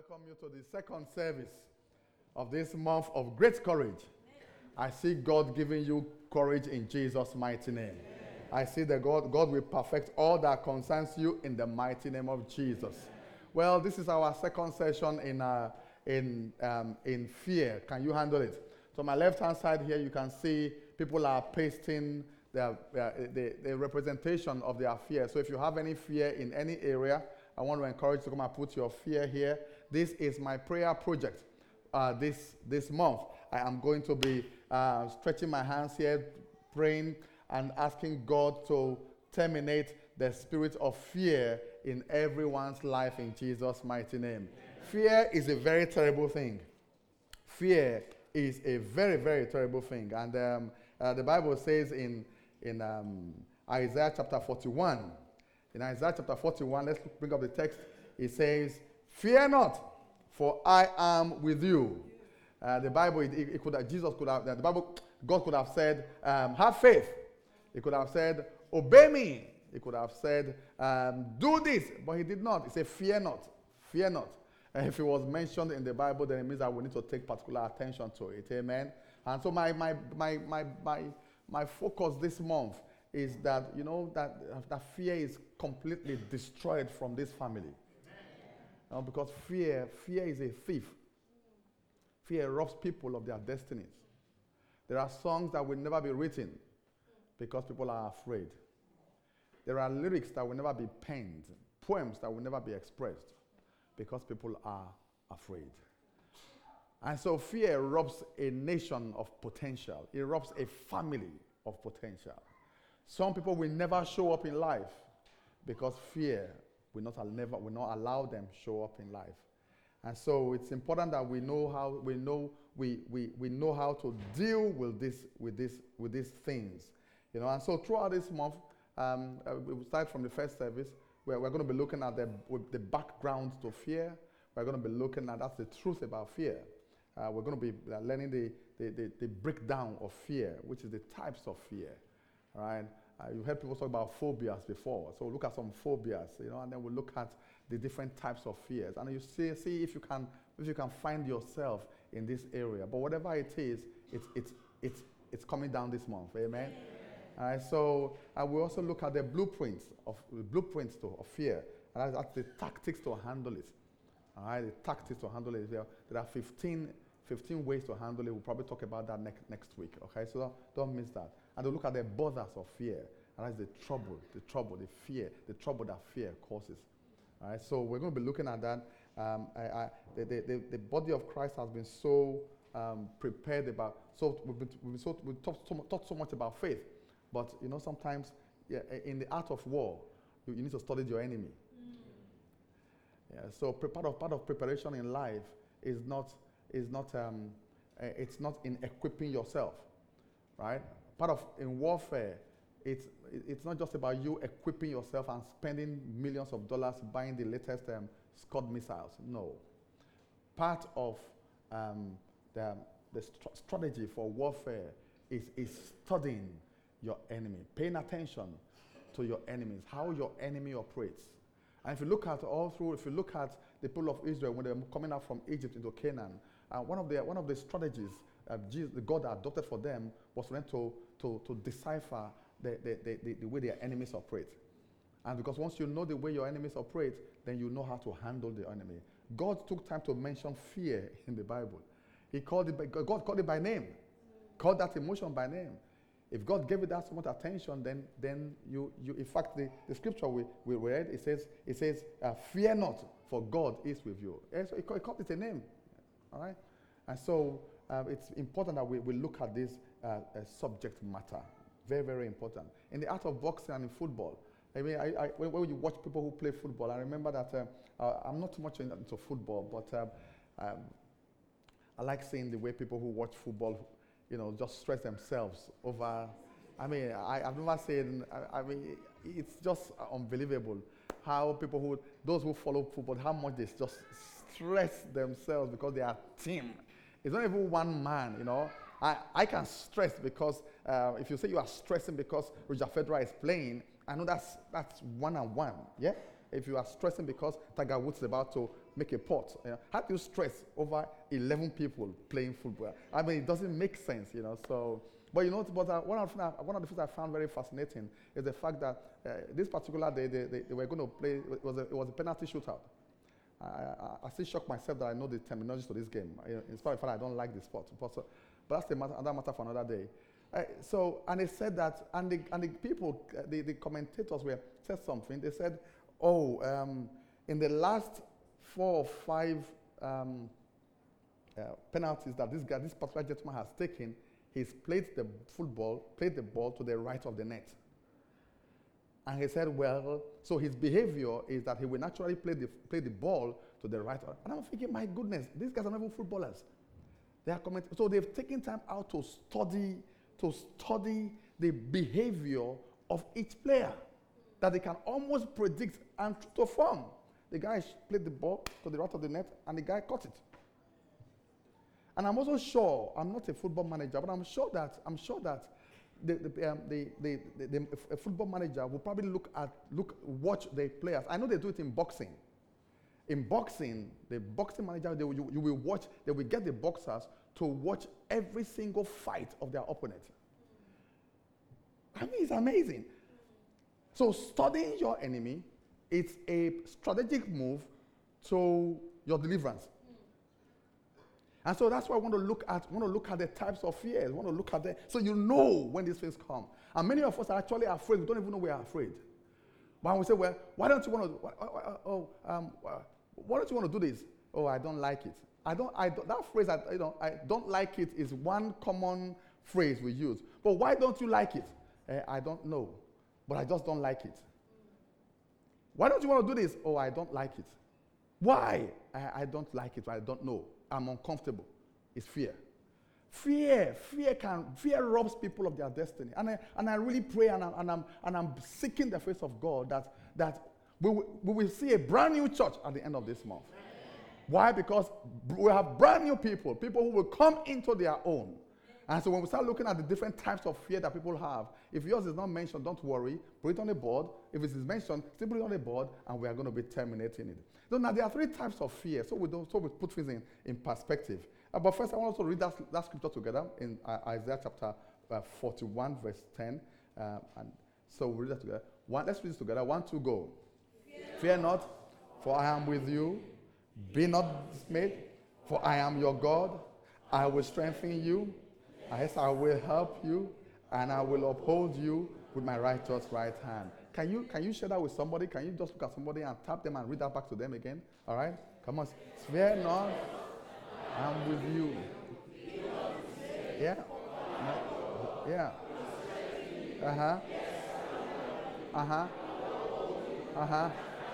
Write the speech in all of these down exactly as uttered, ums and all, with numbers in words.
welcome you to the second service of this month of great courage. I see God giving you courage in Jesus' mighty name. I see that God, God will perfect all that concerns you in the mighty name of Jesus. Well, this is our second session in uh, in um, in fear. Can you handle it? So my left-hand side here, you can see people are pasting the, uh, the, the representation of their fear. So if you have any fear in any area, I want to encourage you to come and put your fear here. This is my prayer project. Uh, this this month, I am going to be uh, stretching my hands here, praying and asking God to terminate the spirit of fear in everyone's life in Jesus' mighty name. Fear is a very terrible thing. Fear is a very, very terrible thing. And um, uh, the Bible says in, in um, Isaiah chapter forty-one, in Isaiah chapter forty-one, let's bring up the text. It says, "Fear not, for I am with you." Uh, the Bible, it, it could have, Jesus could have, the Bible, God could have said, um, "Have faith." He could have said, "Obey me." He could have said, um, "Do this," but he did not. He said, "Fear not, fear not." And if it was mentioned in the Bible, then it means that we need to take particular attention to it. Amen. And so my my my my my my focus this month is that, you know, that, uh, that fear is completely destroyed from this family. You know, because fear, fear is a thief. Fear robs people of their destinies. There are songs that will never be written because people are afraid. There are lyrics that will never be penned, poems that will never be expressed because people are afraid. And so fear robs a nation of potential. It robs a family of potential. Some people will never show up in life because fear will not, never, will not allow them show up in life. And so it's important that we know how we know we, we, we know how to deal with this with this with these things. You know, and so throughout this month, um, uh, we start from the first service, where we're going to be looking at the, the background to fear. We're going to be looking at that's the truth about fear. Uh, we're going to be uh, learning the, the, the, the breakdown of fear, which is the types of fear. All right? Uh, you've heard people talk about phobias before. So we'll look at some phobias, you know, and then we'll look at the different types of fears. And you see, see if you can if you can find yourself in this area. But whatever it is, it's it's it's it's coming down this month. Amen. All right, so uh, we also look at the blueprints of the blueprints to, of fear, and that's the tactics to handle it. All right, the tactics to handle it. There, there are fifteen, fifteen ways to handle it. We'll probably talk about that next next week. Okay, so don't, don't miss that. And to look at the borders of fear, and that's the trouble, the trouble, the fear, the trouble that fear causes. All right, so we're going to be looking at that. Um, I, I, the, the, the body of Christ has been so um, prepared about. So we've been, we've been so we've talked so, talked so much about faith. But, you know, sometimes yeah, in the art of war, you, you need to study your enemy. Mm. Yeah, so pre- part of part of preparation in life is not is not um, uh, it's not in equipping yourself, right? Part of in warfare, it's it's not just about you equipping yourself and spending millions of dollars buying the latest um, Scud missiles. No. Part of um, the the st- strategy for warfare is is studying your enemy, paying attention to your enemies, how your enemy operates. And if you look at all through, if you look at the people of Israel when they were coming out from Egypt into Canaan, uh, one of the one of the strategies uh, Jesus, God adopted for them was for them to to, to decipher the, the, the, the, the way their enemies operate. And because once you know the way your enemies operate, then you know how to handle the enemy. God took time to mention fear in the Bible. He called it by, God called it by name, called that emotion by name. If God gave it that so much attention, then then you you in fact the, the scripture we, we read, it says it says uh, fear not, for God is with you. And so it, it called it a name, all right. And so um, it's important that we, we look at this uh, uh, subject matter, very very important. In the art of boxing and in football, I mean, I, I, when, when you watch people who play football, I remember that uh, uh, I'm not too much into football, but um, um, I like seeing the way people who watch football, you know, just stress themselves over. I mean, I, I've never seen, I, I mean, it's just unbelievable how people who, those who follow football, how much they just stress themselves because they are a team. It's not even one man, you know. I, I can stress because uh, if you say you are stressing because Roger Federer is playing, I know that's that's one-on-one, yeah? If you are stressing because Tiger Woods is about to make a pot? You know, how do you stress over eleven people playing football? I mean, it doesn't make sense, you know. So, but you know, but uh, one, of the, one of the things I found very fascinating is the fact that uh, this particular day they, they, they were going to play. It was a, it was a penalty shootout. I, I, I still shock myself that I know the terminology to this game. I, in spite of the fact I don't like the sport, but, so, but that's the matter, another matter for another day. Uh, so, and they said that, and the, and the people, uh, the, the commentators were said something. They said, "Oh, um, in the last four or five um, uh, penalties that this guy, this particular gentleman has taken, he's played the football, played the ball to the right of the net." And he said, well, so his behavior is that he will naturally play the, play the ball to the right. And I'm thinking, my goodness, these guys are not even footballers. They are comment- so they've taken time out to study, to study the behavior of each player, that they can almost predict and to form. The guy played the ball to the right of the net, and the guy caught it. And I'm also sure, I'm not a football manager, but I'm sure that I'm sure that the the, um, the, the, the, the a football manager will probably look at look watch the players. I know they do it in boxing. In boxing, the boxing manager, they will, you, you will watch. They will get the boxers to watch every single fight of their opponent. I mean, it's amazing. So studying your enemy, it's a strategic move to your deliverance. And so that's why I want to look at want to look at the types of fears. Want to look at them so you know when these things come. And many of us are actually afraid. We don't even know we are afraid. But we say, well, why don't you want to? Why, why, oh, um, why don't you want to do this? Oh, I don't like it. I don't. I don't, that phrase, I, you know, I don't like it is one common phrase we use. But why don't you like it? Uh, I don't know, but I just don't like it. Why don't you want to do this? Oh, I don't like it. Why? I, I don't like it. I don't know. I'm uncomfortable. It's fear. Fear, fear can, fear robs people of their destiny. And I, and I really pray and, I, and, I'm, and I'm seeking the face of God that, that we, will, we will see a brand new church at the end of this month. Why? Because we have brand new people, people who will come into their own. And so when we start looking at the different types of fear that people have, if yours is not mentioned, don't worry. Put it on the board. If it is mentioned, still put it on the board, and we are going to be terminating it. So now there are three types of fear. So we don't. So we put things in, in perspective. Uh, but first, I want to read that, that scripture together in uh, Isaiah chapter uh, forty-one, verse ten. Uh, and so we read that together. One, let's read this together. One, two, go. Fear, fear not, for I am with you. Be not dismayed, for I am your God. I will strengthen you. Yes, I will help you, and I will uphold you with my righteous right hand. Can you can you share that with somebody? Can you just look at somebody and tap them and read that back to them again? All right? Come on. Fear not, I'm with you. Yeah? Yeah. Uh-huh. Uh-huh. Uh-huh.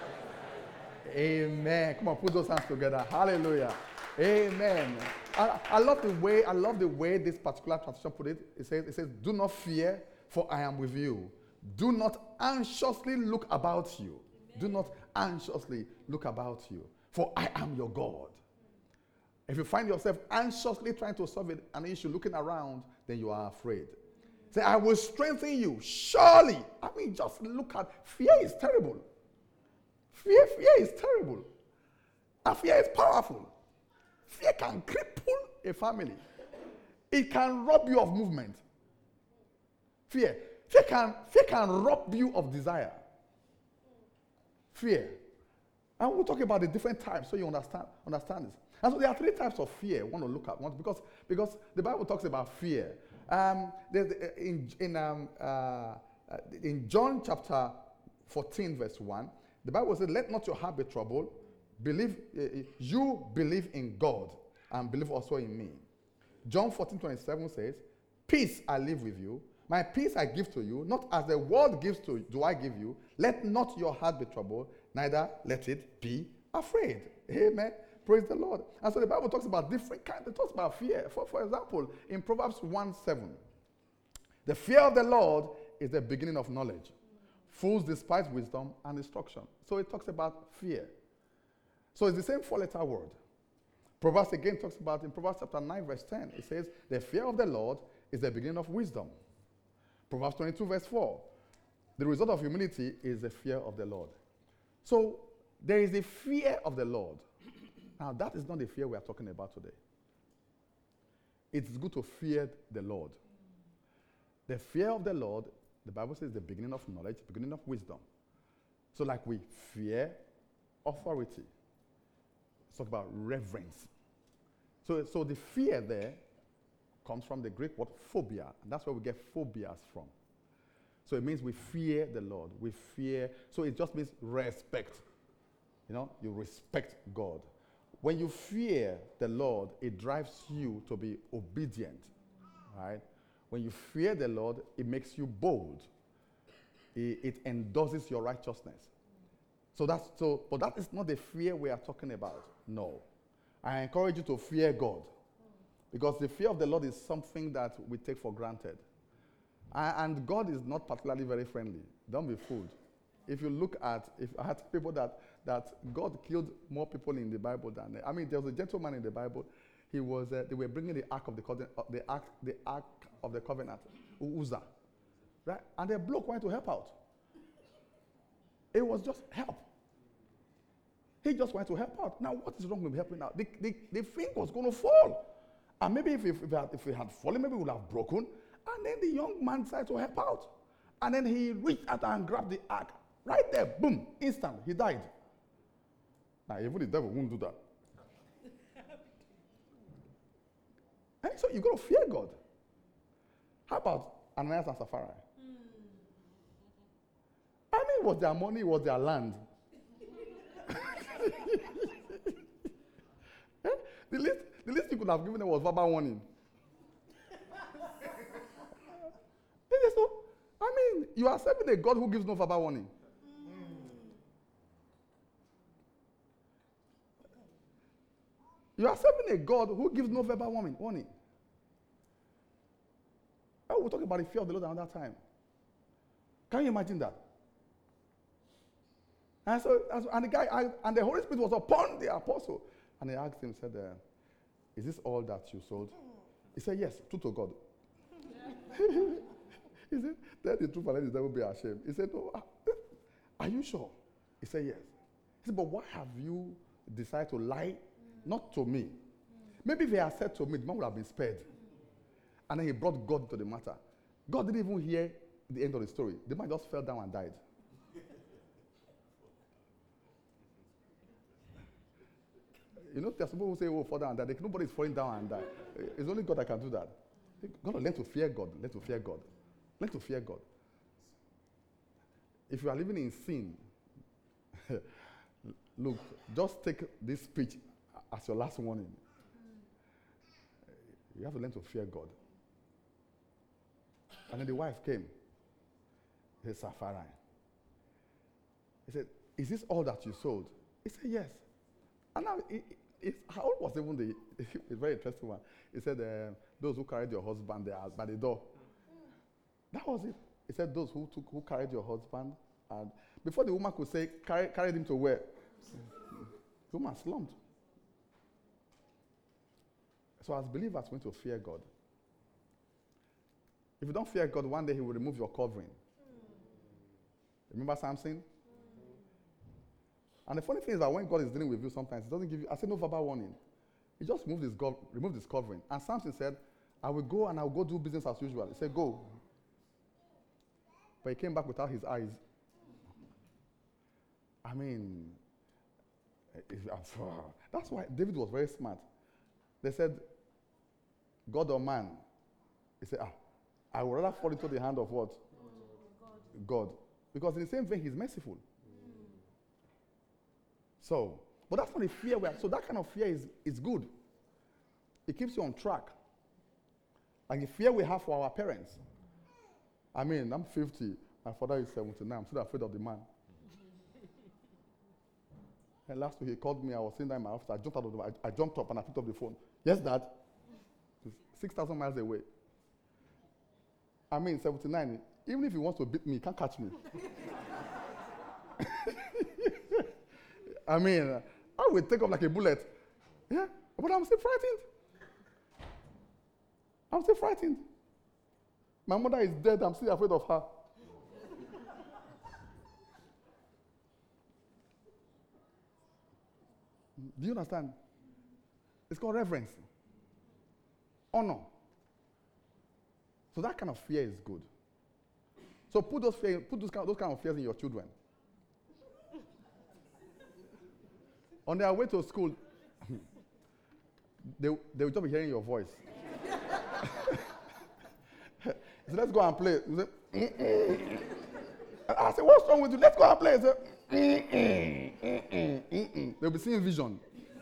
Amen. Come on, put those hands together. Hallelujah. Amen. I, I love the way I love the way this particular translation put it. It says, it says, "Do not fear, for I am with you. Do not anxiously look about you. Amen. Do not anxiously look about you, for I am your God." If you find yourself anxiously trying to solve it, an issue, looking around, then you are afraid. Say, "I will strengthen you, surely." I mean, just look at fear is terrible. Fear, fear is terrible. And fear is powerful. Fear can cripple a family. It can rob you of movement. Fear. Fear can, fear can rob you of desire. Fear. And we'll talk about the different types so you understand, understand this. And so there are three types of fear we want to look at. One, because, because the Bible talks about fear. Um, in, in, um, uh, in John chapter fourteen, verse one, the Bible says, "Let not your heart be troubled. Believe, uh, you believe in God and believe also in me." John fourteen, twenty-seven says, "Peace I leave with you. My peace I give to you. Not as the world gives to you, do I give you. Let not your heart be troubled, neither let it be afraid." Amen. Praise the Lord. And so the Bible talks about different kinds. It talks about fear. For, for example, in Proverbs one seven, "The fear of the Lord is the beginning of knowledge. Fools despise wisdom and instruction." So it talks about fear. So it's the same four-letter word. Proverbs again talks about, in Proverbs chapter nine, verse ten, it says, "The fear of the Lord is the beginning of wisdom." Proverbs twenty-two, verse four, "The result of humility is the fear of the Lord." So there is the fear of the Lord. Now, that is not the fear we are talking about today. It's good to fear the Lord. The fear of the Lord, the Bible says, the beginning of knowledge, beginning of wisdom. So like we fear authority. Let's talk about reverence. So, so the fear there comes from the Greek word phobia, and that's where we get phobias from. So it means we fear the Lord. We fear, so it just means respect. You know, you respect God. When you fear the Lord, it drives you to be obedient, right? When you fear the Lord, it makes you bold. It, it endorses your righteousness. So that's so, but that is not the fear we are talking about. No. I encourage you to fear God. Because the fear of the Lord is something that we take for granted. And God is not particularly very friendly. Don't be fooled. If you look at, if I had people that, that God killed more people in the Bible than, I mean, there was a gentleman in the Bible. He was, uh, they were bringing the ark of the covenant, uh, the ark, the ark of the covenant, Uzzah, right? And the bloke wanted to help out. It was just help. He just wanted to help out. Now, what is wrong with helping out? The, the, the thing was going to fall. And maybe if, if, if, it had, if it had fallen, maybe it would have broken. And then the young man decided to help out. And then he reached out and grabbed the ark. Right there, boom, instant, he died. Now, even the devil won't do that. And so you got to fear God. How about Ananias and Sapphira? Mm. I mean, it was their money, it was their land. eh? the, least, the least you could have given them was verbal warning. so, I mean, you are serving a God who gives no verbal warning. You are serving a God who gives no verbal warning. warning. I will talk about the fear of the Lord another time. Can you imagine that? And so, and the guy, and the Holy Spirit was upon the apostle, and he asked him, said, uh, "Is this all that you sold?" He said, "Yes, true to God." He said, "Tell the truth and let the devil be ashamed." He said, "No, are you sure?" He said, "Yes." He said, "But why have you decided to lie? Not to me. Maybe if he had said to me, the man would have been spared." And then he brought God to the matter. God didn't even hear the end of the story. The man just fell down and died. You know, there's people who say, "Oh, fall down and die." Nobody is falling down and die. It's only God that can do that. God, learn to fear God. Learn to fear God. Learn to fear God. If you are living in sin, look, just take this speech as your last warning. You have to learn to fear God. And then the wife came. He said, "Sapphira." He said, "Is this all that you sold?" He said, "Yes." And now, it, it, how old was even the, it's a very interesting one. He said, uh, "Those who carried your husband there by the door." That was it. He said, "Those who took, who carried your husband." And before the woman could say, Carry, carried him to where? The woman slumped. So as believers, we need to fear God. If you don't fear God, one day he will remove your covering. Mm. Remember Samson? Mm. And the funny thing is that when God is dealing with you, sometimes he doesn't give you, I said no verbal warning. He just removed his, go- removed his covering. And Samson said, "I will go and I will go do business as usual." He said, "Go." But he came back without his eyes. I mean, that's why David was very smart. They said, "God or man?" He said, "Ah, I would rather fall into the hand of what? God. God. Because in the same vein, he's merciful." Mm. So, but that's not a fear. We are, so that kind of fear is, is good. It keeps you on track. Like the fear we have for our parents. I mean, I'm fifty. My father is seventy-nine. I'm still afraid of the man. And last week he called me. I was sitting there in my office. I jumped out of the I, I jumped up and I picked up the phone. "Yes, Dad." It's six thousand miles away. I mean, seventy-nine. Even if he wants to beat me, he can't catch me. I mean, I will take off like a bullet. Yeah, but I'm still frightened. I'm still frightened. My mother is dead. I'm still afraid of her. Do you understand? It's called reverence. Honor. So that kind of fear is good. So put those fear, put those kind, those kind of fears in your children. On their way to school, they, they will just be hearing your voice. So let's go and play. Say, I said, what's wrong with you? Let's go and play. Say, mm-mm, mm-mm, mm-mm. They'll be seeing vision.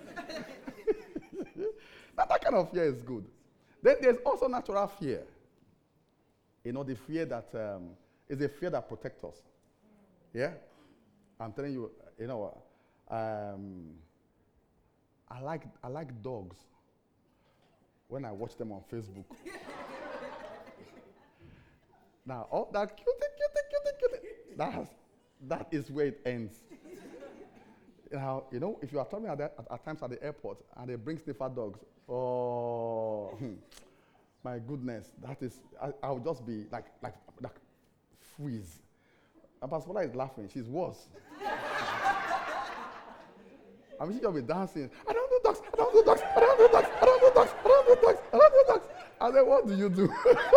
that, that kind of fear is good. Then there's also natural fear. You know, the fear that um, is a fear that protects us. Yeah? I'm telling you, you know, um, I like I like dogs when I watch them on Facebook. Now, all that cute, cute, cute, cute, that has, that is where it ends. Now, you know, if you are traveling at, that, at, at times at the airport and they bring sniffer dogs, oh, my goodness, that is, I, I would just be like, like, like, freeze. And Pastor is laughing. She's worse. I mean, she just be dancing. I don't do dogs. I don't do dogs. I don't do dogs. I don't do dogs. I don't do dogs. I don't do dogs. And then what do you do?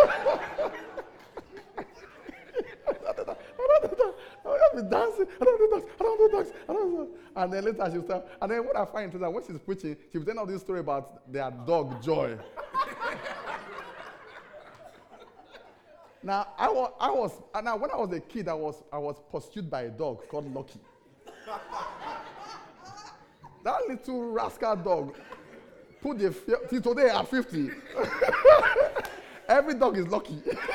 Be dancing, I don't do dogs, I don't do dogs, I don't do dogs. And then later she'll start, and then what I find is that when she's preaching, she'll tell all this story about their dog, Joy. Now, I was, I was, now when I was a kid, I was, I was pursued by a dog called Lucky. That little rascal dog put the fear, till today at fifty. Every dog is Lucky.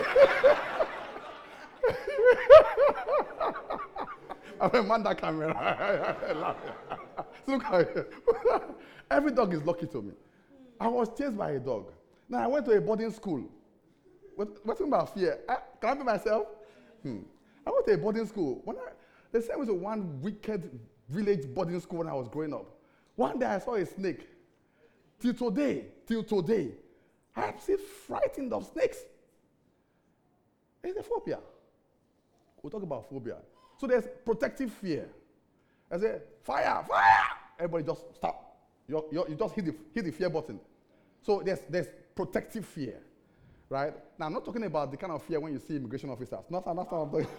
I mean, man, that camera. Look at it. Every dog is Lucky to me. I was chased by a dog. Now, I went to a boarding school. What, what's about fear? I, can I be myself? Hmm. I went to a boarding school. When I, they sent me to one wicked village boarding school when I was growing up. One day I saw a snake. Till today, till today, I am still frightened of snakes. It's a phobia. We'll talk about phobia. So there's protective fear. I say, fire, fire! Everybody just stop. You, you, you just hit the, hit the fear button. So there's, there's protective fear, right? Now, I'm not talking about the kind of fear when you see immigration officers. Not, that's not what I'm talking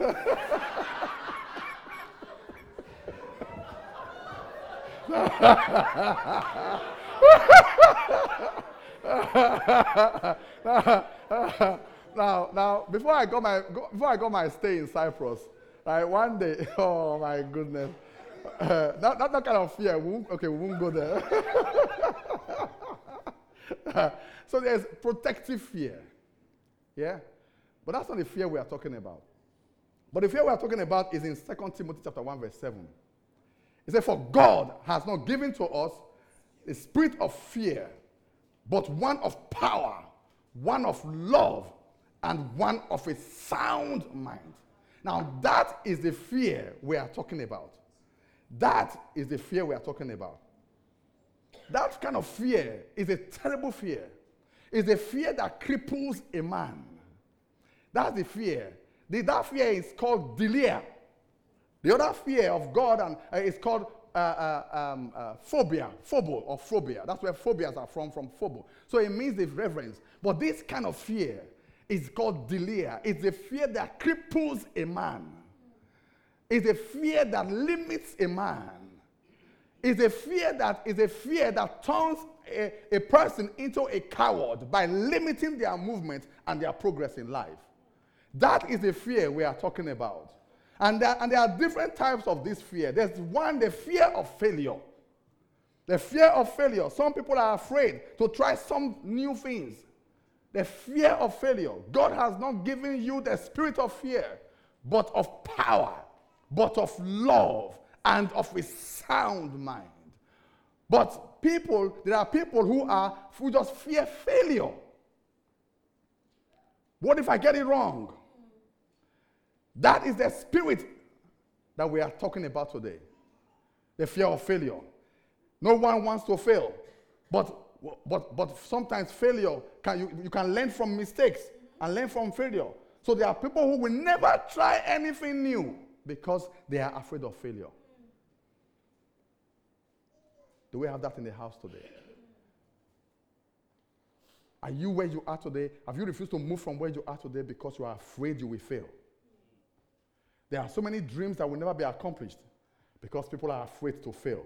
now, now, before I got my before I got my stay in Cyprus, right? One day, oh my goodness, uh, that, that that kind of fear. We won't, okay, we won't go there. uh, so there's protective fear, yeah, but that's not the fear we are talking about. But the fear we are talking about is in Second Timothy chapter one, verse seven. It says, "For God has not given to us a spirit of fear, but one of power, one of love, and one of a sound mind." Now, that is the fear we are talking about. That is the fear we are talking about. That kind of fear is a terrible fear. It's a fear that cripples a man. That's the fear. The, that fear is called delia. The other fear of God and, uh, is called uh, uh, um, uh, phobia, phobo or phobia. That's where phobias are from, from phobo. So it means the reverence. But this kind of fear is called delia. It's a fear that cripples a man. It's a fear that limits a man. It's a fear that is a fear that turns a, a person into a coward by limiting their movement and their progress in life. That is the fear we are talking about. And there, and there are different types of this fear. There's one, the fear of failure. The fear of failure. Some people are afraid to try some new things. The fear of failure. God has not given you the spirit of fear, but of power, but of love, and of a sound mind. But people, there are people who are who just fear failure. What if I get it wrong? That is the spirit that we are talking about today. The fear of failure. No one wants to fail. But but but sometimes failure, can you, you can learn from mistakes and learn from failure. So there are people who will never try anything new because they are afraid of failure. Do we have that in the house today? Are you where you are today? Have you refused to move from where you are today because you are afraid you will fail? There are so many dreams that will never be accomplished because people are afraid to fail.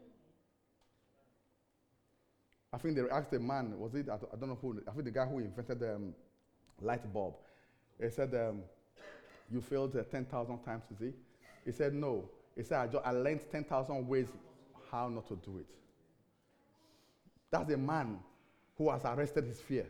I think they asked the man, was it, I don't know who, I think the guy who invented the um, light bulb. He said, um, you failed uh, ten thousand times, is it? He said, no. He said, I, just, I learned ten thousand ways how not to do it. That's a man who has arrested his fear.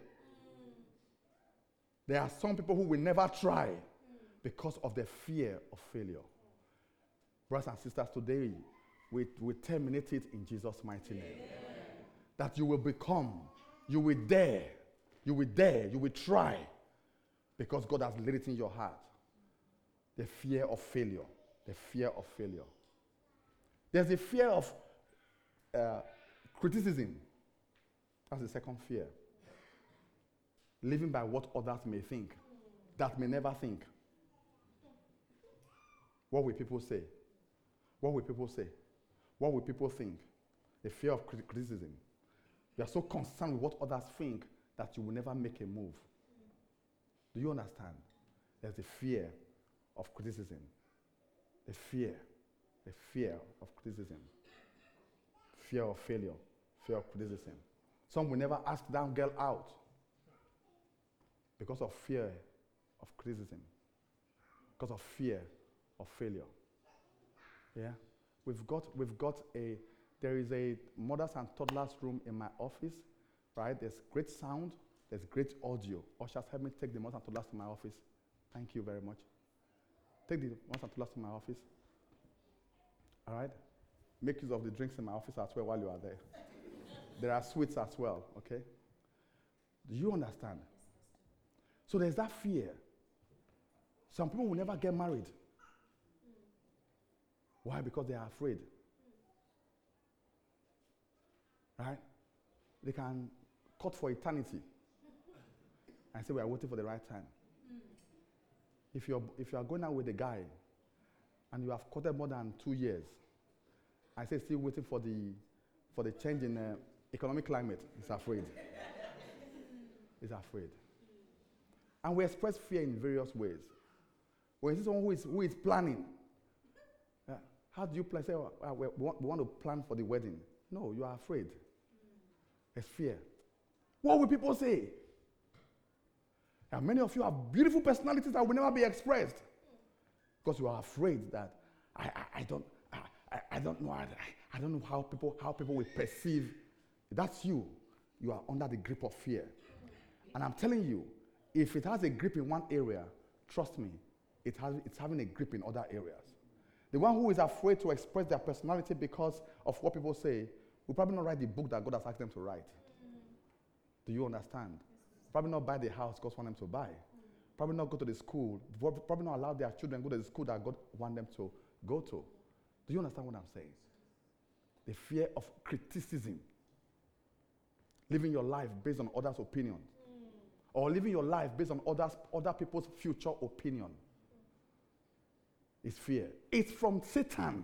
There are some people who will never try because of their fear of failure. Brothers and sisters, today we, we terminate it in Jesus' mighty name. Amen. That you will become, you will dare, you will dare, you will try because God has laid it in your heart. The fear of failure. The fear of failure. There's a fear of uh, criticism. That's the second fear. Living by what others may think, that may never think. What will people say? What will people say? What will people think? The fear of criticism. You are so concerned with what others think that you will never make a move. Do you understand? There's the fear of criticism. The fear. The fear of criticism. Fear of failure. Fear of criticism. Some will never ask that girl out because of fear of criticism. Because of fear of failure. Yeah? We've got, we've got a, there is a mothers and toddlers room in my office, right? There's great sound, there's great audio. Ushers, help me take the mothers and toddlers to my office. Thank you very much. Take the mothers and toddlers to my office. All right? Make use of the drinks in my office as well while you are there. There are sweets as well, okay? Do you understand? So there's that fear. Some people will never get married. Why? Because they are afraid. Right? They can cut for eternity and say we are waiting for the right time. If you're if you are going out with a guy and you have courted more than two years, I say still waiting for the for the change in uh, economic climate, he's afraid. He's afraid. And we express fear in various ways. When you see someone who is who is planning, uh, how do you plan? Say, oh, uh, we, want, we want to plan for the wedding. No, you are afraid. There's fear. What will people say? And many of you have beautiful personalities that will never be expressed because you are afraid that I, I, I don't I, I, I don't know I, I don't know how people how people will perceive. That's you. You are under the grip of fear. And I'm telling you, if it has a grip in one area, trust me, it has it's having a grip in other areas. The one who is afraid to express their personality because of what people say will probably not write the book that God has asked them to write. Mm-hmm. Do you understand? Probably not buy the house God wants them to buy. Mm-hmm. Probably not go to the school. Probably not allow their children to go to the school that God wants them to go to. Do you understand what I'm saying? The fear of criticism. Living your life based on others' opinion. Mm. Or living your life based on others, other people's future opinion. Mm. Is fear. It's from Satan.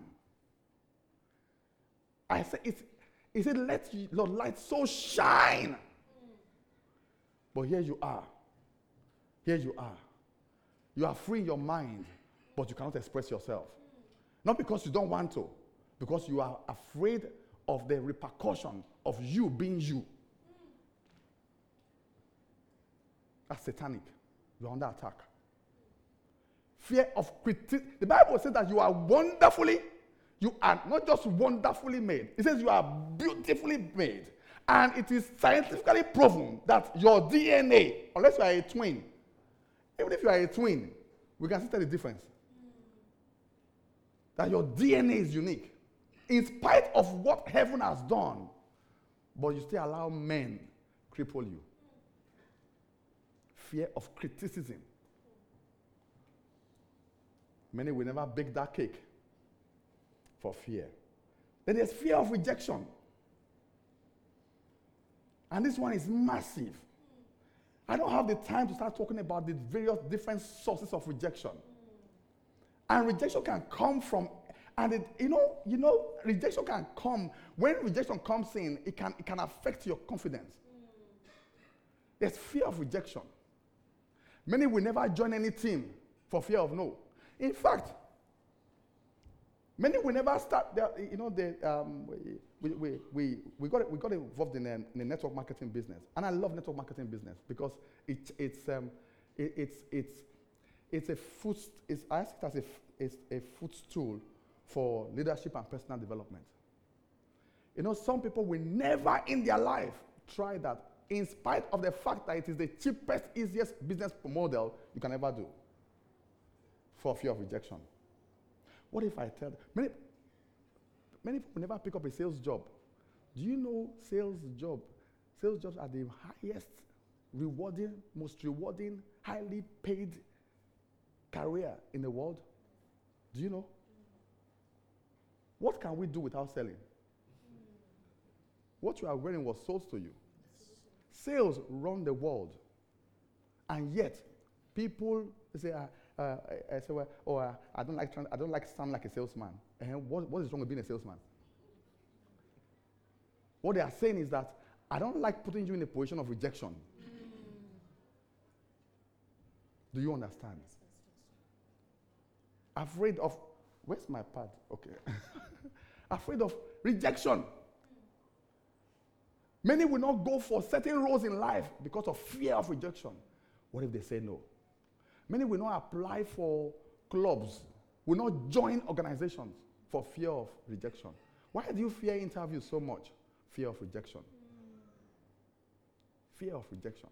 I say it's He said, let your light so shine. Mm. But here you are. Here you are. You are free in your mind, but you cannot express yourself. Mm. Not because you don't want to, because you are afraid of the repercussion of you being you. Mm. That's satanic. You are under attack. Fear of criticism. The Bible says that you are wonderfully You are not just wonderfully made. It says you are beautifully made. And it is scientifically proven that your D N A, unless you are a twin, even if you are a twin, we can still tell the difference. That your D N A is unique. In spite of what heaven has done, but you still allow men cripple you. Fear of criticism. Many will never bake that cake. For fear. Then there's fear of rejection. And this one is massive. I don't have the time to start talking about the various different sources of rejection. And rejection can come from, and it, you know, you know, rejection can come, when rejection comes in, it can, it can affect your confidence. There's fear of rejection. Many will never join any team for fear of no. In fact, many will never start. Their, you know, they, um, we, we, we, we, got, we got involved in a, in a network marketing business. And I love network marketing business because it, it's, um, it, it's, it's, it's a foot, it's, I see it as a, it's a footstool for leadership and personal development. You know, some people will never in their life try that, in spite of the fact that it is the cheapest, easiest business model you can ever do, for fear of rejection. What if I tell many, many people never pick up a sales job? Do you know sales job? Sales jobs are the highest rewarding, most rewarding, highly paid career in the world? Do you know? What can we do without selling? What you are wearing was sold to you. Sales run the world. And yet, people say, uh, uh, I say, well, oh, uh, I don't like trans- I don't like sound like a salesman. And what, what is wrong with being a salesman? What they are saying is that I don't like putting you in a position of rejection. Mm. Do you understand? Afraid of, where's my pad? Okay. Afraid of rejection. Many will not go for certain roles in life because of fear of rejection. What if they say no? Many will not apply for clubs, will not join organizations for fear of rejection. Why do you fear interviews so much? Fear of rejection. Fear of rejection.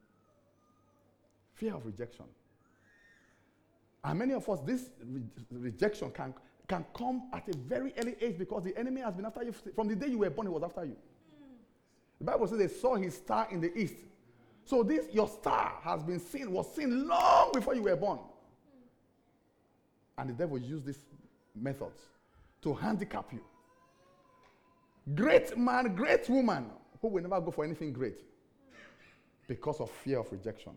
Fear of rejection. And many of us, this re- rejection can, can come at a very early age because the enemy has been after you. From the day you were born, he was after you. The Bible says they saw his star in the east. So this, your star has been seen, was seen long before you were born. And the devil used these methods to handicap you. Great man, great woman, who will never go for anything great because of fear of rejection.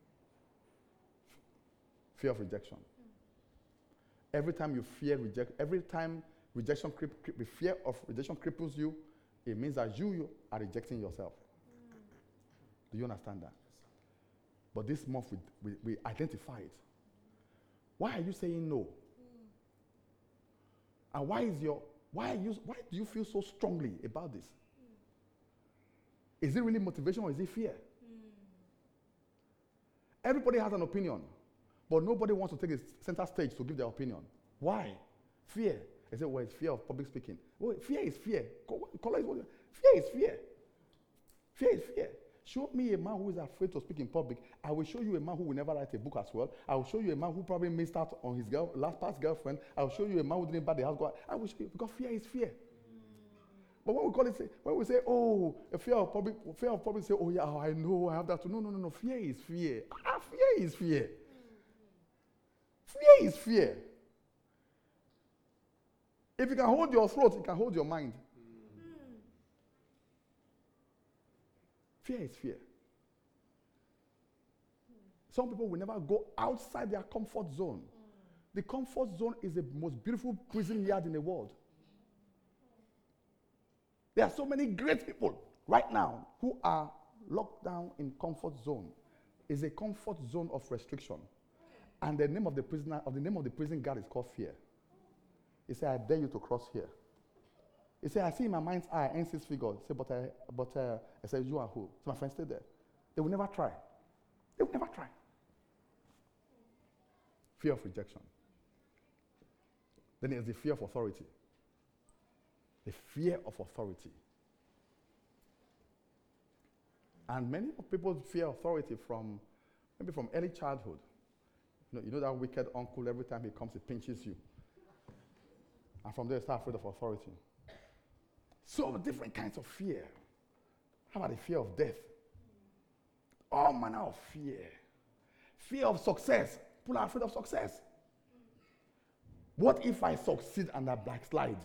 Fear of rejection. Every time you fear reject, every time rejection, creep, creep, the fear of rejection cripples you, it means that you, you are rejecting yourself. Mm. Do you understand that? But this month we, we, we identify it. Why are you saying no? Mm. And why is your why are you why do you feel so strongly about this? Mm. Is it really motivation or is it fear? Mm. Everybody has an opinion, but nobody wants to take the center stage to give their opinion. Why? Fear. I said, well, it's fear of public speaking. Well, fear is fear. Color is what? Fear is fear. Fear is fear. Show me a man who is afraid to speak in public. I will show you a man who will never write a book as well. I will show you a man who probably missed out on his girl, last past girlfriend. I will show you a man who didn't buy the house. I will show you, because fear is fear. Mm. But when we call it, when we say, oh, a fear of public, fear of public, say, oh yeah, oh, I know, I have that too. No, no, no, no. Fear is fear. Ah, fear is fear. Mm. Fear is fear. If you can hold your throat, you can hold your mind. Mm. Fear is fear. Mm. Some people will never go outside their comfort zone. Mm. The comfort zone is the most beautiful prison yard in the world. There are so many great people right now who are locked down in comfort zone. It's a comfort zone of restriction. And the name of the prisoner, of the name of the prison guard is called fear. He said, I dare you to cross here. He said, I see in my mind's eye, N six figure. He said, but, uh, but uh, I said, you are who? So my friend stayed there. They will never try. They will never try. Fear of rejection. Then there's the fear of authority. The fear of authority. And many of people fear authority from, maybe from early childhood. You know, you know that wicked uncle, every time he comes, he pinches you. And from there, you start afraid of authority. So different kinds of fear. How about the fear of death? All manner of fear. Fear of success. People are afraid of success. What if I succeed and I backslide?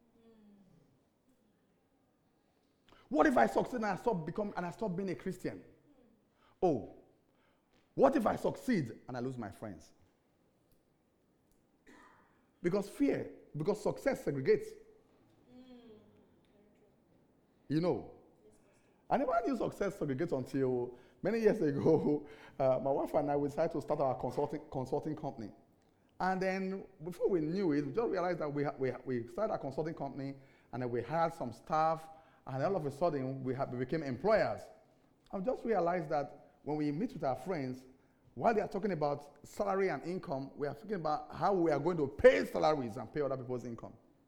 What if I succeed and I stop become and I stop being a Christian? Oh, what if I succeed and I lose my friends? Because fear, because success segregates. Mm. You know. I never knew success segregates until many years ago. Uh, my wife and I we decided to start our consulting consulting company. And then before we knew it, we just realized that we, ha- we, ha- we started a consulting company, and then we hired some staff, and all of a sudden we, ha- we became employers. I've just realized that when we meet with our friends, while they are talking about salary and income, we are thinking about how we are going to pay salaries and pay other people's income.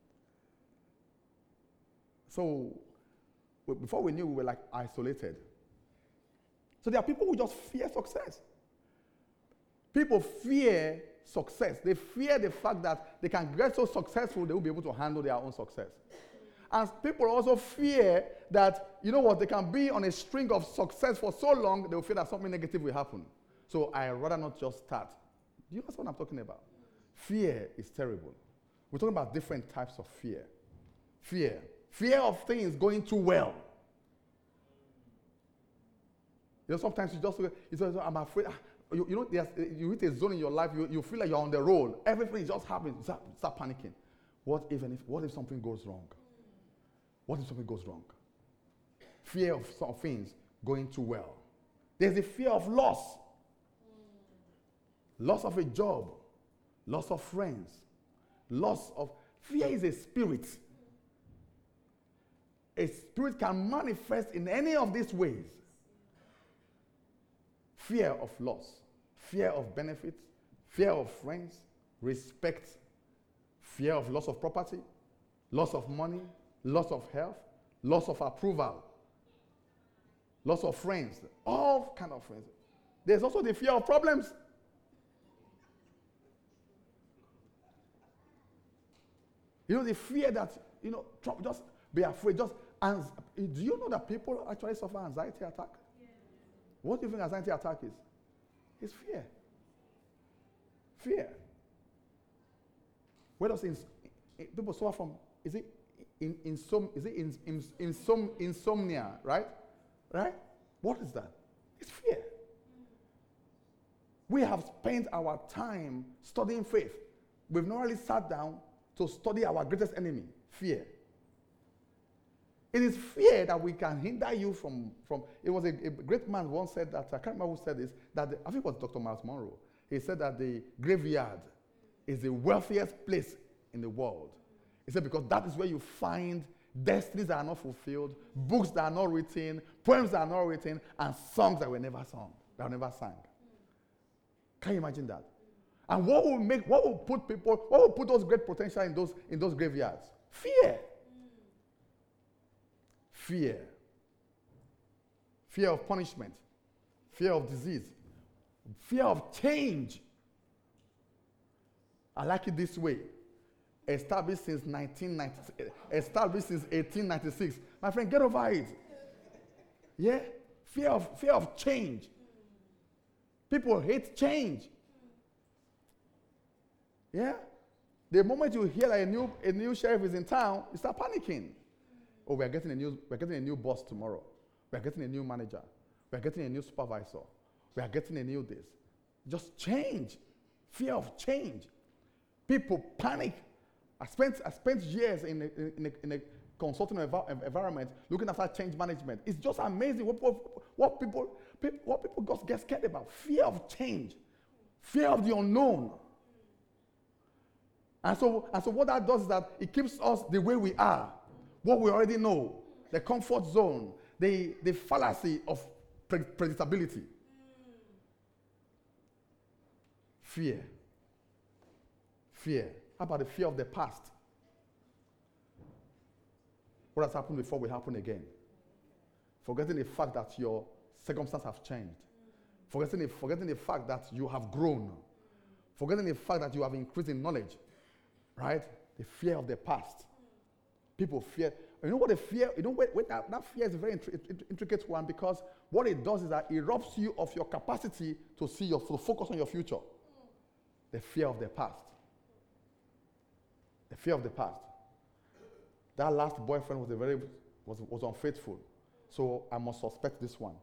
So we, before we knew, we were like isolated. So there are people who just fear success. People fear success. They fear the fact that they can get so successful, they will be able to handle their own success. And people also fear that, you know what, they can be on a string of success for so long, they will feel that something negative will happen. So I rather not just start. Do you understand what I'm talking about? Fear is terrible. We're talking about different types of fear. Fear. Fear of things going too well. You know, sometimes you just, you say, I'm afraid. You, you know, there's, you hit a zone in your life, you, you feel like you're on the roll. Everything is just happening. Start, start panicking. What if, if, what if something goes wrong? What if something goes wrong? Fear of some things going too well. There's a fear of loss. Loss of a job. Loss of friends. Loss of... Fear is a spirit. A spirit can manifest in any of these ways. Fear of loss. Fear of benefits. Fear of friends. Respect. Fear of loss of property. Loss of money. Loss of health, loss of approval, loss of friends, all kind of friends. There's also the fear of problems. You know, the fear that, you know, just be afraid. Just ans- Do you know that people actually suffer anxiety attack? Yeah. What do you think anxiety attack is? It's fear. Fear. Where does ins- people suffer from? Is it In, insom, is it in, in, insom, insomnia, right? Right? What is that? It's fear. We have spent our time studying faith. We've not really sat down to study our greatest enemy, fear. It is fear that we can hinder you from, from it was a, a great man once said that, I can't remember who said this, that the, I think it was Doctor Miles Monroe. He said that the graveyard is the wealthiest place in the world. He said, because that is where you find destinies that are not fulfilled, books that are not written, poems that are not written, and songs that were never sung, that were never sang. Can you imagine that? And what will make, what will put people, what will put those great potential in those, in those graveyards? Fear. Fear. Fear of punishment. Fear of disease. Fear of change. I like it this way. Established since nineteen ninety, established since eighteen ninety-six. My friend, get over it. Yeah? Fear of, fear of change. People hate change. Yeah? The moment you hear that a new, a new sheriff is in town, you start panicking. Oh, we're getting a new, we're getting a new boss tomorrow. We're getting a new manager. We're getting a new supervisor. We are getting a new this. Just change. Fear of change. People panic. I spent, I spent years in a, in a, in a consulting env- environment looking after change management. It's just amazing what, what, what, people, people, what people just get scared about. Fear of change. Fear of the unknown. And so, and so what that does is that it keeps us the way we are. What we already know. The comfort zone. The, the fallacy of pre- predictability. Fear. Fear. How about the fear of the past? What has happened before will happen again. Forgetting the fact that your circumstances have changed. Forgetting the, forgetting the fact that you have grown. Forgetting the fact that you have increased in knowledge. Right? The fear of the past. People fear. You know what the fear, you know what, what that, that fear is a very intri- intricate one, because what it does is that it robs you of your capacity to see your, to focus on your future. The fear of the past. The fear of the past. That last boyfriend was a very was, was unfaithful. So I must suspect this one.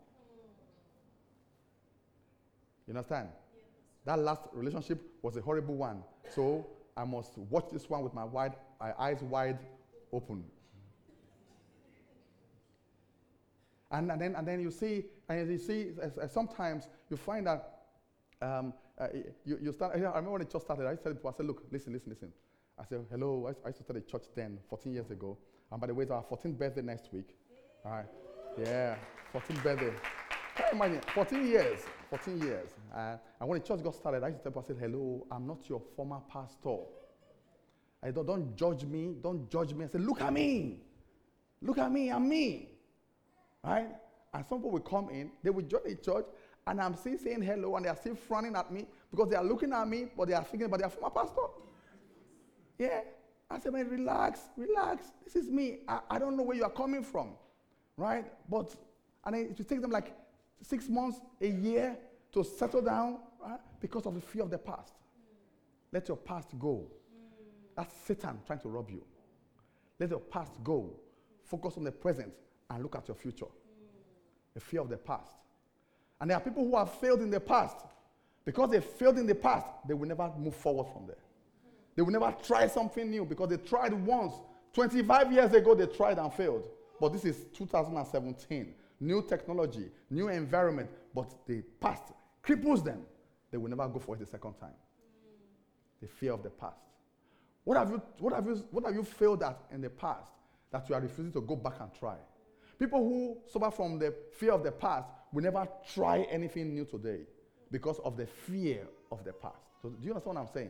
You understand? Yes. That last relationship was a horrible one. So I must watch this one with my wide my eyes wide open. And, and then and then you see, and you see, as, as sometimes you find that um, uh, you, you start, I remember when it just started, I said, I said, look, listen, listen, listen. I said, hello, I, I used to start a church then, fourteen years ago. And by the way, it's our fourteenth birthday next week. All right. Yeah, fourteenth birthday. Can you imagine? fourteen years. fourteen years. Uh, and when the church got started, I used to tell people, I said, hello, I'm not your former pastor. I don't, don't judge me. Don't judge me. I said, look at me. Look at me. I'm me. Right? And some people will come in, they will join the church, and I'm still saying hello, and they are still frowning at me because they are looking at me, but they are thinking about their former pastor. Yeah. I said, man, relax, relax. This is me. I, I don't know where you are coming from. Right? But, and it will take them like six months, a year to settle down, right? Because of the fear of the past. Mm. Let your past go. Mm. That's Satan trying to rob you. Let your past go. Focus on the present and look at your future. Mm. The fear of the past. And there are people who have failed in the past. Because they failed in the past, they will never move forward from there. Mm. They will never try something new because they tried once. twenty-five years ago, they tried and failed. But this is two thousand seventeen. New technology, new environment, but the past cripples them. They will never go for it the second time. Mm. The fear of the past. What have you, what have you, what have you failed at in the past that you are refusing to go back and try? People who suffer from the fear of the past will never try anything new today because of the fear of the past. So do you understand what I'm saying?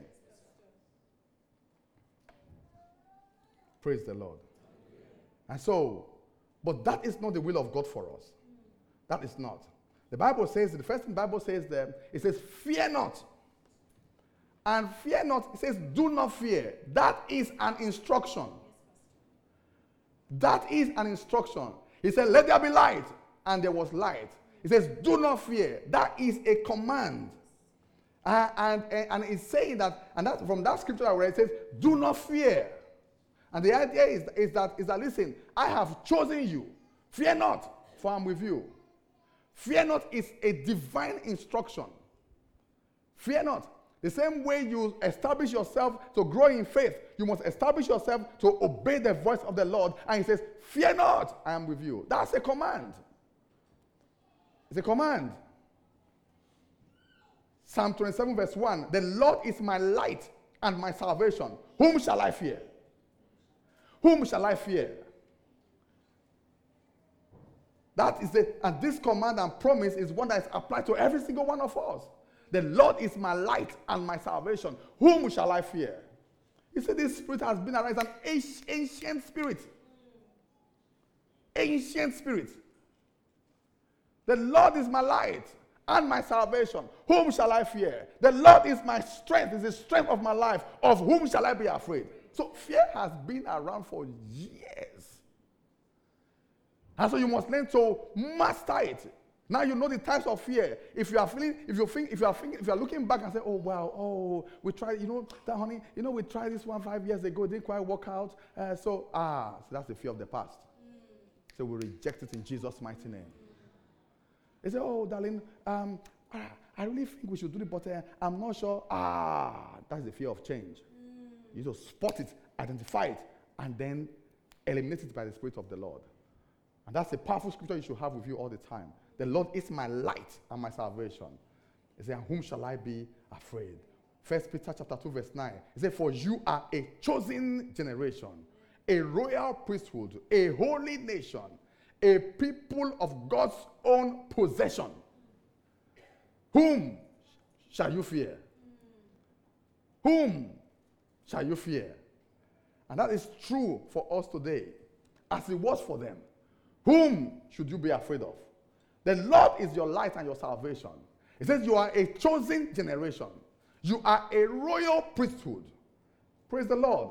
Praise the Lord. And so, but that is not the will of God for us. That is not. The Bible says, the first thing the Bible says there, it says, fear not. And fear not, it says, do not fear. That is an instruction. That is an instruction. He said, let there be light. And there was light. He says, do not fear. That is a command. Uh, and, and, and it's saying that, and that from that scripture I read, it says, do not fear. And the idea is, is, that, is that, listen, I have chosen you. Fear not, for I'm with you. Fear not is a divine instruction. Fear not. The same way you establish yourself to grow in faith, you must establish yourself to obey the voice of the Lord. And he says, fear not, I am with you. That's a command. It's a command. Psalm twenty-seven verse one, the Lord is my light and my salvation. Whom shall I fear? Whom shall I fear? That is the, and this command and promise is one that is applied to every single one of us. The Lord is my light and my salvation. Whom shall I fear? You see, this spirit has been around. It's an ancient spirit. Ancient spirit. The Lord is my light and my salvation. Whom shall I fear? The Lord is my strength, is the strength of my life. Of whom shall I be afraid? So fear has been around for years. And so you must learn to master it. Now you know the types of fear. If you are feeling, if you think, if you are thinking, if you are looking back and say, oh wow, oh, we tried, you know, that honey, you know, we tried this one five years ago, it didn't quite work out. Uh, so ah, so that's the fear of the past. Mm. So we reject it in Jesus' mighty name. They say, oh darling, um, I really think we should do it, but uh, I'm not sure. Ah, that's the fear of change. Mm. You just spot it, identify it, and then eliminate it by the Spirit of the Lord. And that's a powerful scripture you should have with you all the time. The Lord is my light and my salvation. He said, whom shall I be afraid? First Peter chapter two, verse nine. He said, for you are a chosen generation, a royal priesthood, a holy nation, a people of God's own possession. Whom shall you fear? Whom shall you fear? And that is true for us today, as it was for them. Whom should you be afraid of? The Lord is your light and your salvation. It says you are a chosen generation. You are a royal priesthood. Praise the Lord.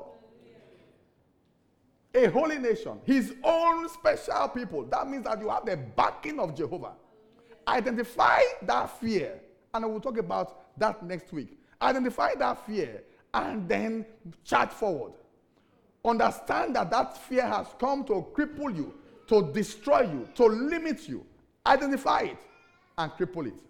A holy nation. His own special people. That means that you have the backing of Jehovah. Identify that fear. And I will talk about that next week. Identify that fear and then charge forward. Understand that that fear has come to cripple you, to destroy you, to limit you. Identify it and cripple it.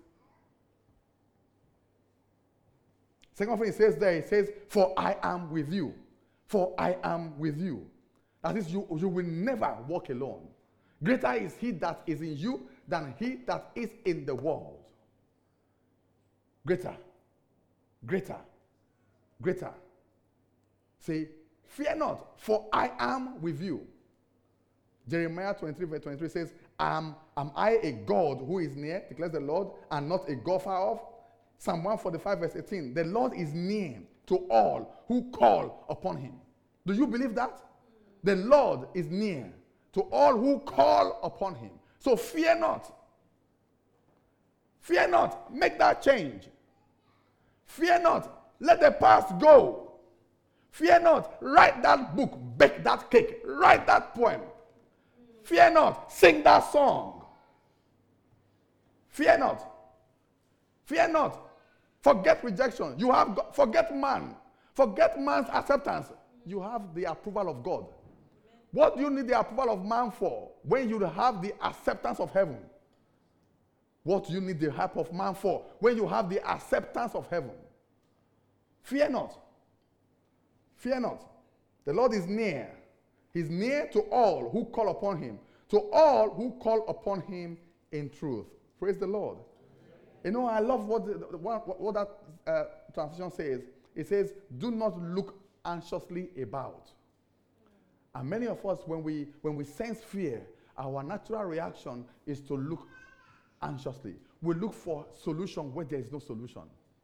Second thing it says there, it says, for I am with you. For I am with you. That is, you, you will never walk alone. Greater is he that is in you than he that is in the world. Greater. Greater. Greater. Say, fear not, for I am with you. Jeremiah twenty-three, verse twenty-three says, am, am I a God who is near, declares the Lord, and not a God far off? Psalm one forty-five, verse eighteen, the Lord is near to all who call upon him. Do you believe that? The Lord is near to all who call upon him. So fear not. Fear not. Make that change. Fear not. Let the past go. Fear not. Write that book. Bake that cake. Write that poem. Fear not. Sing that song. Fear not. Fear not. Forget rejection. You have God. Forget man. Forget man's acceptance. You have the approval of God. What do you need the approval of man for when you have the acceptance of heaven? What do you need the help of man for when you have the acceptance of heaven? Fear not. Fear not. The Lord is near. He's near to all who call upon him. To all who call upon him in truth. Praise the Lord. You know, I love what, the, what, what that uh, translation says. It says, do not look anxiously about. And many of us, when we when we sense fear, our natural reaction is to look anxiously. We look for solution where there is no solution.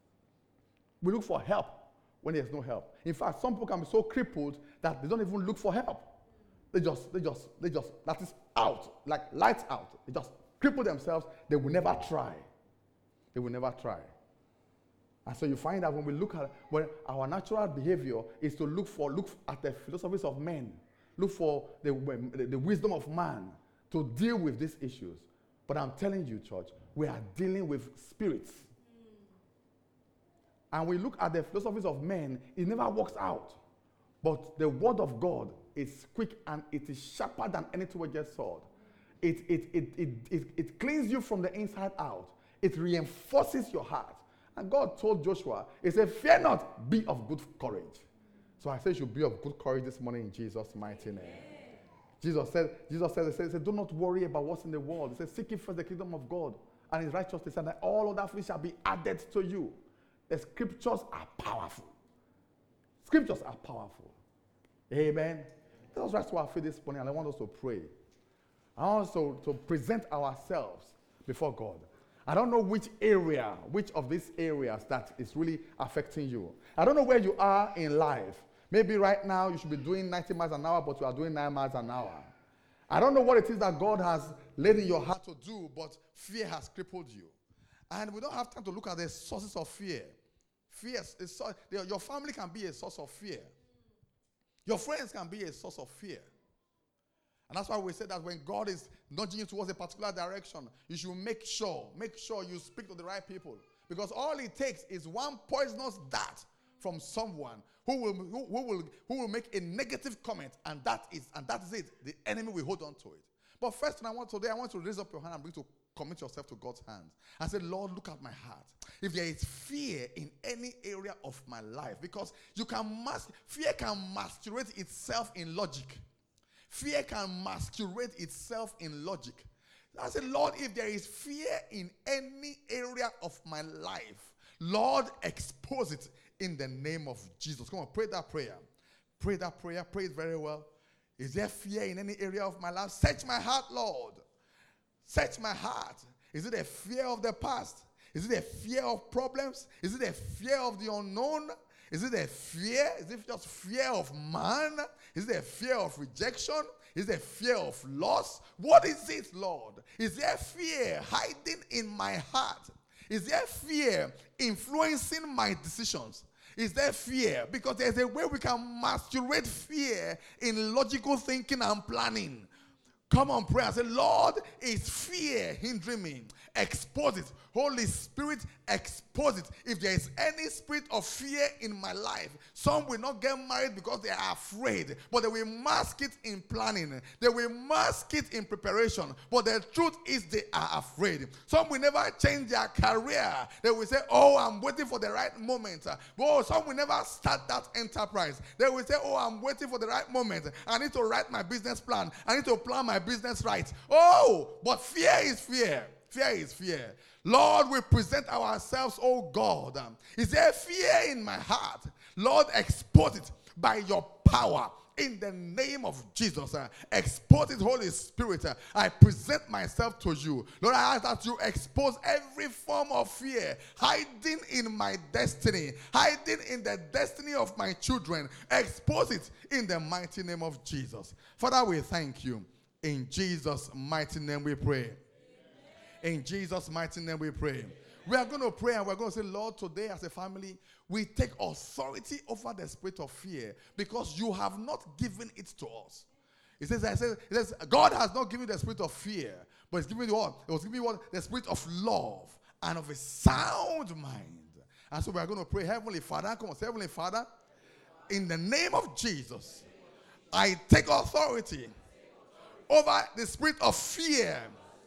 We look for help when there is no help. In fact, some people can be so crippled that they don't even look for help. They just, they just, they just, that is out, like lights out. They just cripple themselves. They will never try. They will never try. And so you find that when we look at, when our natural behavior is to look for, look at the philosophies of men, look for the, the, the wisdom of man to deal with these issues. But I'm telling you, church, we are dealing with spirits. Mm. And we look at the philosophies of men, it never works out. But the word of God is quick and it is sharper than any two-edged sword. It, it, it, it, it, it cleans you from the inside out. It reinforces your heart. And God told Joshua, he said, fear not, be of good courage. So I say you should be of good courage this morning in Jesus' mighty name. Amen. Jesus said, Jesus said, he said, he said, do not worry about what's in the world. He said, seek ye first the kingdom of God and his righteousness, and that all other things shall be added to you. The scriptures are powerful. Scriptures are powerful. Amen. Let us rise to our feet this morning, and I want us to pray. I want us to, to present ourselves before God. I don't know which area, which of these areas that is really affecting you. I don't know where you are in life. Maybe right now you should be doing ninety miles an hour, but you are doing nine miles an hour. I don't know what it is that God has laid in your heart to do, but fear has crippled you. And we don't have time to look at the sources of fear. Fear is, your family can be a source of fear. Your friends can be a source of fear. And that's why we say that when God is nudging you towards a particular direction, you should make sure, make sure you speak to the right people. Because all it takes is one poisonous dart from someone who will, who, who will, who will make a negative comment, and that is, and that is it. The enemy will hold on to it. But first, I want today, I want to raise up your hand and begin to commit yourself to God's hands and say, Lord, look at my heart. If there is fear in any area of my life, because you can mas- fear can masquerade itself in logic. Fear can masquerade itself in logic. I said, Lord, if there is fear in any area of my life, Lord, expose it in the name of Jesus. Come on, pray that prayer. Pray that prayer. Pray it very well. Is there fear in any area of my life? Search my heart, Lord. Search my heart. Is it a fear of the past? Is it a fear of problems? Is it a fear of the unknown? Is it a fear? Is it just fear of man? Is it a fear of rejection? Is it a fear of loss? What is it, Lord? Is there fear hiding in my heart? Is there fear influencing my decisions? Is there fear? Because there's a way we can masquerade fear in logical thinking and planning. Come on, pray and say, Lord, is fear hindering me? Expose it. Holy Spirit, expose it. If there is any spirit of fear in my life, some will not get married because they are afraid, but they will mask it in planning. They will mask it in preparation, but the truth is they are afraid. Some will never change their career. They will say, oh, I'm waiting for the right moment. Oh, some will never start that enterprise. They will say, oh, I'm waiting for the right moment. I need to write my business plan. I need to plan my my business right. Oh, but fear is fear. Fear is fear. Lord, we present ourselves, oh God. Um, is there fear in my heart? Lord, expose it by your power. In the name of Jesus, uh, expose it, Holy Spirit. Uh, I present myself to you. Lord, I ask that you expose every form of fear hiding in my destiny, hiding in the destiny of my children. Expose it in the mighty name of Jesus. Father, we thank you. In Jesus' mighty name we pray. In Jesus' mighty name we pray. We are going to pray and we're going to say, Lord, today as a family, we take authority over the spirit of fear because you have not given it to us. It says, it says, it says God has not given you the spirit of fear, but it's given you what? It was giving you what? The spirit of love and of a sound mind. And so we are going to pray, Heavenly Father, come on, say, Heavenly Father, in the name of Jesus, I take authority over the spirit of fear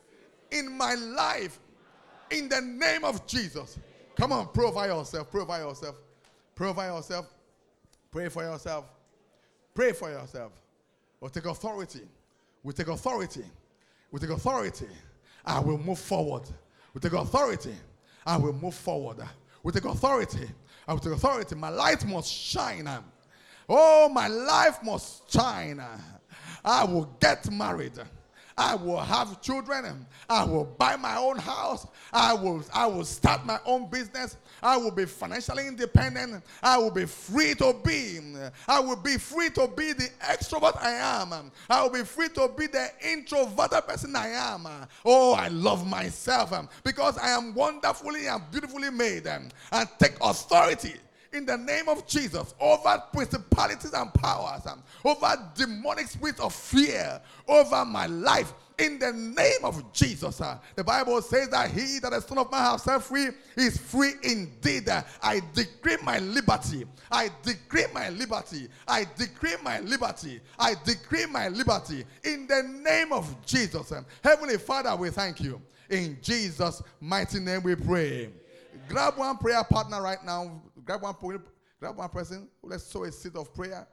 in my life. In the name of Jesus. Come on, pray over yourself. Pray over yourself. Pray over yourself. Pray for yourself. Pray for yourself. We'll take authority. We take authority. We take authority. And we'll move forward. We take authority. And we'll move forward. We take authority. And we take authority. My light must shine. Oh, my life must shine. I will get married. I will have children. I will buy my own house. I will, I will start my own business. I will be financially independent. I will be free to be. I will be free to be the extrovert I am. I will be free to be the introverted person I am. Oh, I love myself because I am wonderfully and beautifully made. And take authority in the name of Jesus over principalities and powers, um, over demonic spirits of fear, over my life. In the name of Jesus. Uh, the Bible says that he that the Son of Man has set free is free indeed. Uh, I decree my liberty. I decree my liberty. I decree my liberty. I decree my liberty. In the name of Jesus. Um, Heavenly Father, we thank you. In Jesus' mighty name we pray. Grab one prayer partner right now. Grab one, grab one person. Let's sow a seed of prayer.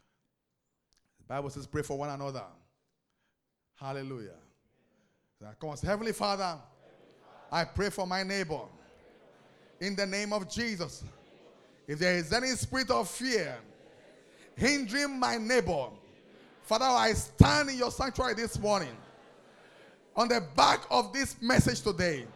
The Bible says pray for one another. Hallelujah. Come on, say, Heavenly Father, I pray for my neighbor. In the name of Jesus. If there is any spirit of fear hindering my neighbor, Father, I stand in your sanctuary this morning. On the back of this message today,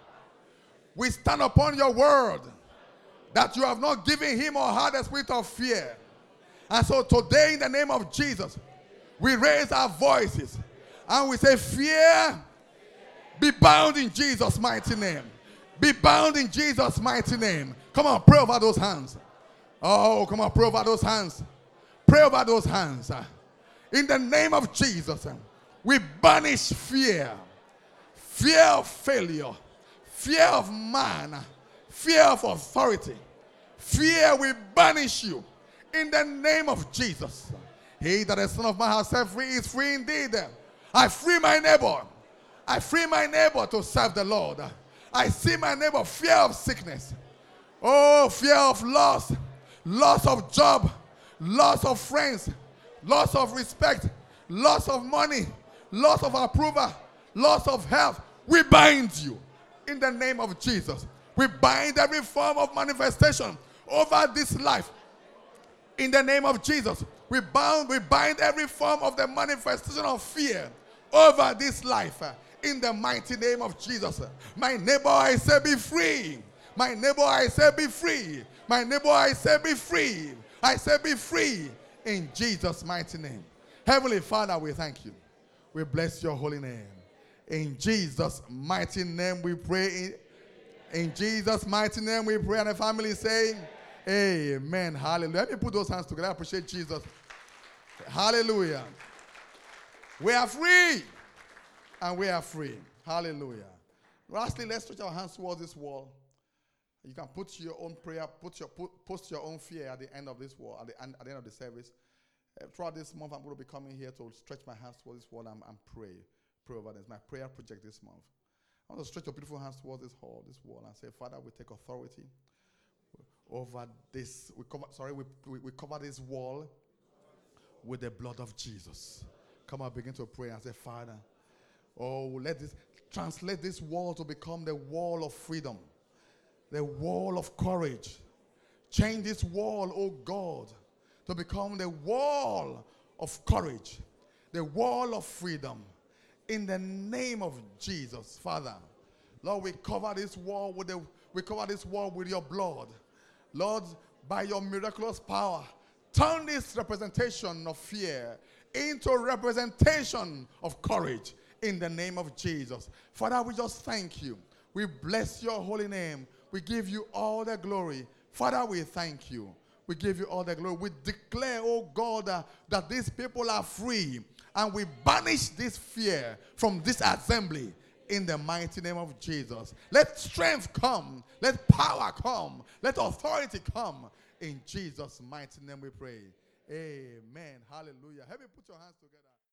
we stand upon your word that you have not given him or her the spirit of fear. And so today, in the name of Jesus, we raise our voices and we say, fear, be bound in Jesus' mighty name. Be bound in Jesus' mighty name. Come on, pray over those hands. Oh, come on, pray over those hands. Pray over those hands. In the name of Jesus, we banish fear. Fear of failure. Fear of man. Fear of authority. Fear, we banish you. In the name of Jesus. He that is Son of Man has set free is free indeed. I free my neighbor. I free my neighbor to serve the Lord. I see my neighbor, fear of sickness. Oh, fear of loss. Loss of job. Loss of friends. Loss of respect. Loss of money. Loss of approval. Loss of health. We bind you in the name of Jesus. We bind every form of manifestation over this life. In the name of Jesus. We bind, we bind every form of the manifestation of fear over this life. In the mighty name of Jesus. My neighbor, I say, be free. My neighbor, I say, be free. My neighbor, I say, be free. I say, be free. In Jesus' mighty name. Heavenly Father, we thank you. We bless your holy name. In Jesus' mighty name we pray. In Jesus' mighty name we pray. And the family say, amen. Hallelujah. Let me put those hands together. I appreciate Jesus. Hallelujah. We are free. And we are free. Hallelujah. Lastly, let's stretch our hands towards this wall. You can put your own prayer, put your put, post your own fear at the end of this wall, at the end, at the end of the service. Uh, throughout this month, I'm going to be coming here to stretch my hands towards this wall and, and pray. Pray over this. My prayer project this month. I want to stretch your beautiful hands towards this hall, this wall, and say, Father, we take authority over this. We cover, sorry, we, we, we cover this wall with the blood of Jesus. Come on, begin to pray and say, Father, Oh, let this translate this wall to become the wall of freedom, the wall of courage. Change this wall, oh God, to become the wall of courage, the wall of freedom. In the name of Jesus, Father, Lord, we cover this wall with the we cover this wall with your blood. Lord, by your miraculous power, turn this representation of fear into representation of courage in the name of Jesus. Father, we just thank you. We bless your holy name. We give you all the glory. Father, we thank you. We give you all the glory. We declare, oh God, uh, that these people are free, and we banish this fear from this assembly in the mighty name of Jesus. Let strength come. Let power come. Let authority come. In Jesus' mighty name we pray. Amen. Hallelujah. Have you put your hands together?